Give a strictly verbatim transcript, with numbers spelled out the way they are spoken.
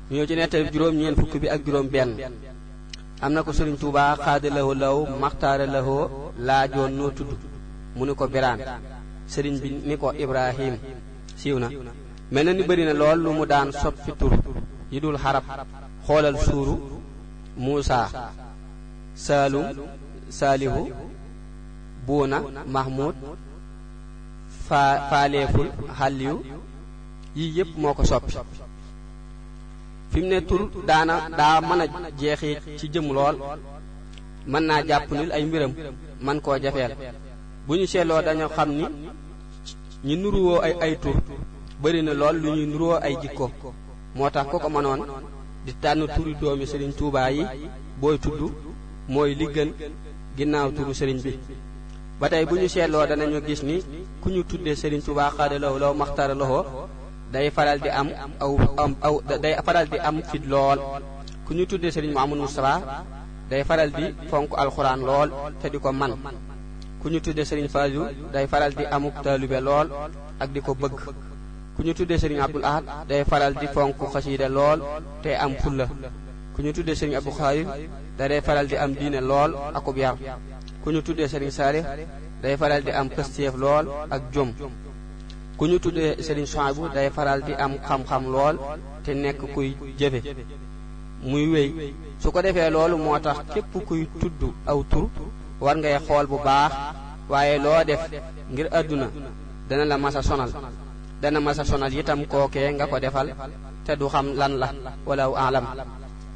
ñoo ci nettali juróom ñeent fukk bi ak juróom benn am na ko Sëriñ Tuubaa xaadalawoo law maxtaara lawoo laajoon noo tudd mu ni ko Biraan sëriñ bi ni ko Ibrahim siiw na mel na ni bëri na lool lu mu daan soppi tur yi dul xarab xoolal suuru Muusa Saalum Saalihu Buuna Mahmud faa faaleeful xàlliyu yii yépp moo ko soppi fi mu ne tur daana daa mën a jeexi ci jëm lool mën naa jàpp nil ay mbiram man koo jafeel bu ñu seetloo dañoo xam ni ñi nuruwoo ay ay tur bëri na lool lu ñuy nuruwoo ay jikko moo tax ko ko mënoon di tànn turi doomi Sëriñ Tuubaa yi booy tudd mooy li gën ginnaaw turu sëriñ bi ba tey bu ñu seetloo danañu gis ni ku ñu tuddee Sëriñ Tuubaa xaadalaw law maxtara loxo day faral di am aw am aw day faral di am fit lool ku ñu tuddee Sëriñ Muhammadu Mustafaa day faral di fonk alxuraan lool te di ko man ku ñu tuddee Sëriñ Faalilu day faral di amuk taalube lool ak di ko bëgg ku ñu tuddee Sëriñ Abdul Ahad day faral di fonk xasiida lool te am fulla ku ñu tuddee Sëriñ Abdul Xaadir day faral di am diine lool akub yar ku ñu tuddee Sëriñ Saalix day faral di am pëstéef lool ak jom ku ñu tuddee Sëriñ Suhaybu day faral di am xam-xam lool te nekk kuy jëfe muy wéy su ko defee loolu moo tax képp kuy tudd aw tur war ngay xool bu baax waaye loo def ngir àdduna dana la masa sonal dana masa sonal itam kookee nga ko defal te du xam lan la walaw alam